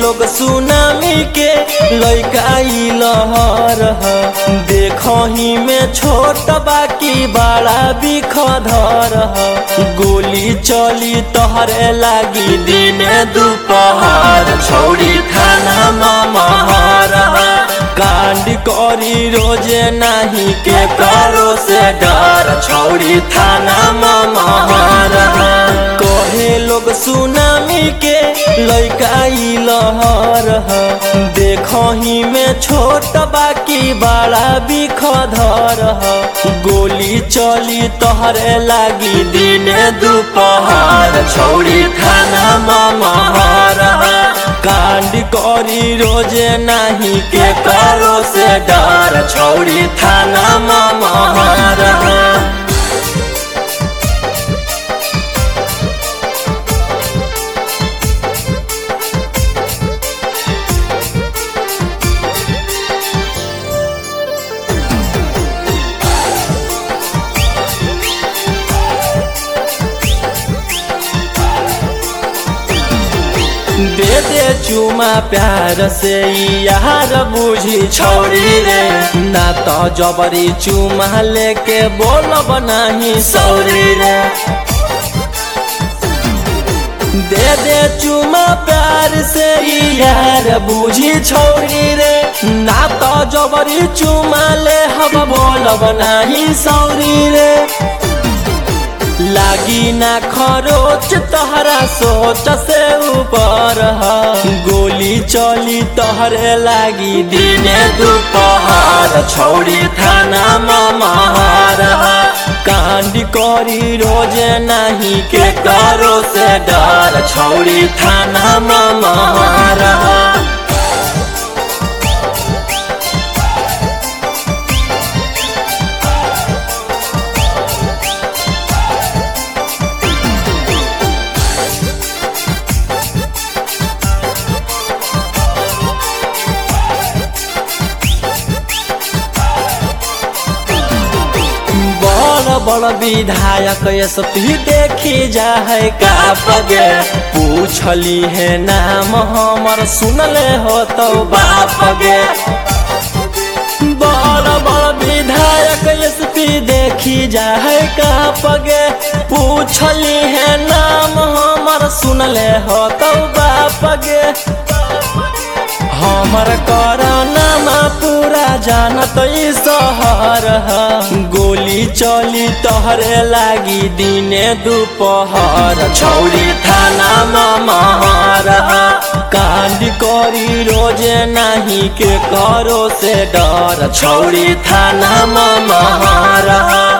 लोग सुनामी के लइका ई लहर ह। देखही में छोट बाकी बड़ा बिखधर ह। गोली चली तोहरे लागी दिन दोपहर छौड़ी थाना महर ह। कांड करी रोजे नहीं के करो से डर छौड़ी थाना महर ह। कहे लोग सुनामी के लइका ई लहर ह। देखही में छोट बाकी बड़ा बिखधर ह। गोली चली तोहरे लागी दिन दोपहर छौड़ी थाना महर ह। कांड करी रोजे नहीं के करो से डर छौड़ी थाना महर ह। दे दे चुमा प्यार से यार बुझी छौड़ी रे ना तो जबरी चुमा लेके बोलब नहीं सौरी रे। दे दे चुमा प्यार से यार बुझी छौड़ी रे ना तो जबरी चुमा ले हम बोलब नहीं सौरी रे। लागी ना खरोच तहरा सोच से ऊपर ह। गोली चली तोहरे लागी दिन दोपहर छौड़ी थाना महर ह। कांड करी रोजे नहीं के करो से डर छौड़ी थाना महर ह। बड़ विधायक एसपी देखी जा है का पगे पूछली है नाम हमर सुनले हो तो बाप गे। बड़ विधायक एसपी देखी जा है का पगे पूछली है नाम हमर सुनले हो तो बाप गे। हमर करनामा पूरा जानत ई शहर ह। गोली चली तोहरे लागी दिने दोपहर छौड़ी थाना महर ह। कांड करी रोजे नहीं के करो से डर छौड़ी थाना महर ह।